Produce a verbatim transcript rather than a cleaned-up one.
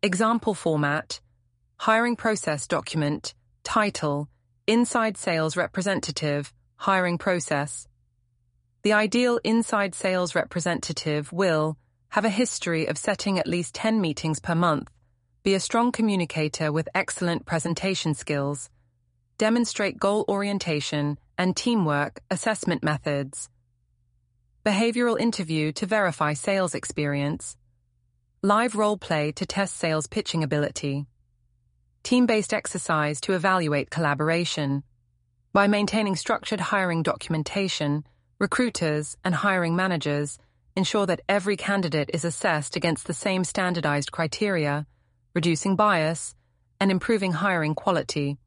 Example format, hiring process document, title, inside sales representative, hiring process. The ideal inside sales representative will have a history of setting at least ten meetings per month, be a strong communicator with excellent presentation skills, demonstrate goal orientation and teamwork assessment methods, behavioral interview to verify sales experience, live role play to test sales pitching ability, team-based exercise to evaluate collaboration. By maintaining structured hiring documentation, recruiters and hiring managers ensure that every candidate is assessed against the same standardized criteria, reducing bias and improving hiring quality.